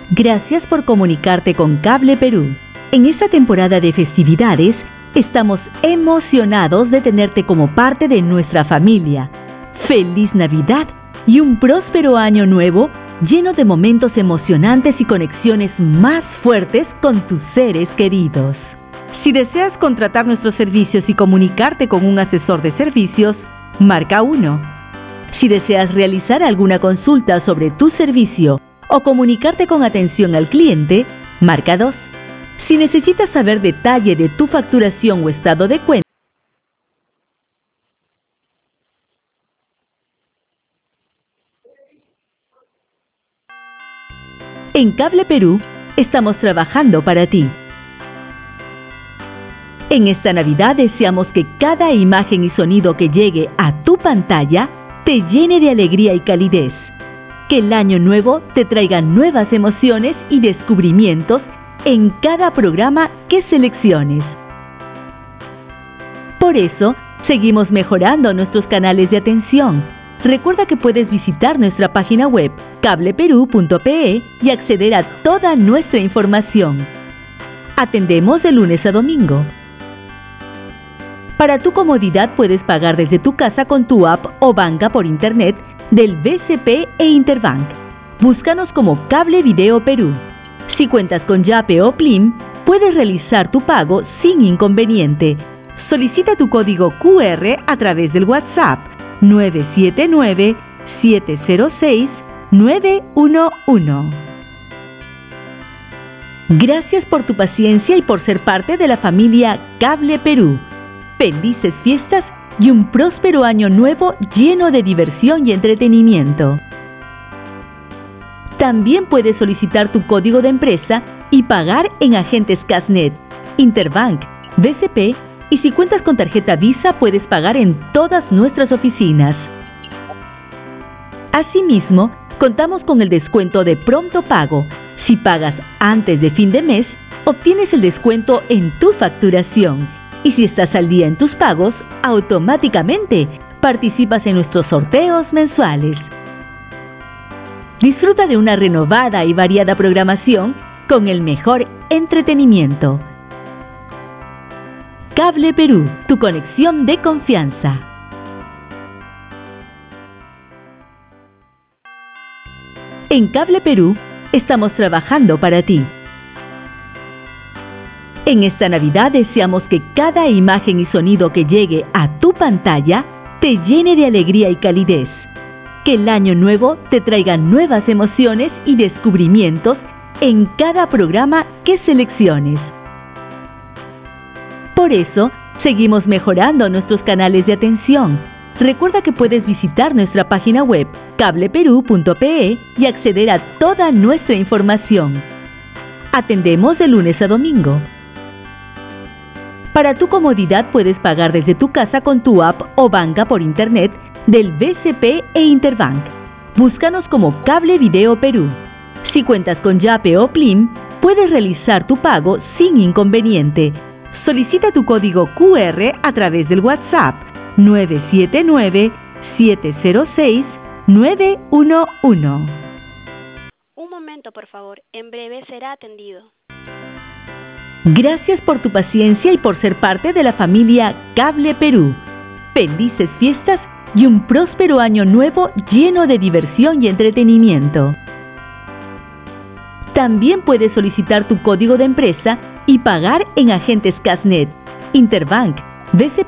Gracias por comunicarte con Cable Perú. En esta temporada de festividades, estamos emocionados de tenerte como parte de nuestra familia. ¡Feliz Navidad y un próspero año nuevo lleno de momentos emocionantes y conexiones más fuertes con tus seres queridos! Si deseas contratar nuestros servicios y comunicarte con un asesor de servicios, marca 1. Si deseas realizar alguna consulta sobre tu servicio o comunicarte con atención al cliente, marca 2. Si necesitas saber detalle de tu facturación o estado de cuenta, en Cable Perú estamos trabajando para ti. En esta Navidad deseamos que cada imagen y sonido que llegue a tu pantalla te llene de alegría y calidez. Que el año nuevo te traiga nuevas emociones y descubrimientos en cada programa que selecciones. Por eso, seguimos mejorando nuestros canales de atención. Recuerda que puedes visitar nuestra página web cableperú.pe y acceder a toda nuestra información. Atendemos de lunes a domingo. Para tu comodidad puedes pagar desde tu casa con tu app o banca por internet del BCP e Interbank. Búscanos como Cable Video Perú. Si cuentas con Yape o Plim, puedes realizar tu pago sin inconveniente. Solicita tu código QR a través del WhatsApp 979-706-911. Gracias por tu paciencia y por ser parte de la familia Cable Perú. Felices fiestas y un próspero año nuevo lleno de diversión y entretenimiento. También puedes solicitar tu código de empresa y pagar en agentes Casnet, Interbank, BCP, y si cuentas con tarjeta Visa puedes pagar en todas nuestras oficinas. Asimismo, contamos con el descuento de pronto pago. Si pagas antes de fin de mes, obtienes el descuento en tu facturación. Y si estás al día en tus pagos, automáticamente participas en nuestros sorteos mensuales. Disfruta de una renovada y variada programación con el mejor entretenimiento. Cable Perú, tu conexión de confianza. En Cable Perú estamos trabajando para ti. En esta Navidad deseamos que cada imagen y sonido que llegue a tu pantalla te llene de alegría y calidez. Que el año nuevo te traiga nuevas emociones y descubrimientos en cada programa que selecciones. Por eso, seguimos mejorando nuestros canales de atención. Recuerda que puedes visitar nuestra página web cableperú.pe y acceder a toda nuestra información. Atendemos de lunes a domingo. Para tu comodidad puedes pagar desde tu casa con tu app o banca por internet del BCP e Interbank. Búscanos como Cable Video Perú. Si cuentas con Yape o Plim, puedes realizar tu pago sin inconveniente. Solicita tu código QR a través del WhatsApp 979-706-911. Un momento, por favor. En breve será atendido. Gracias por tu paciencia y por ser parte de la familia Cable Perú. Felices fiestas y un próspero año nuevo lleno de diversión y entretenimiento. También puedes solicitar tu código de empresa y pagar en agentes Casnet, Interbank, BCP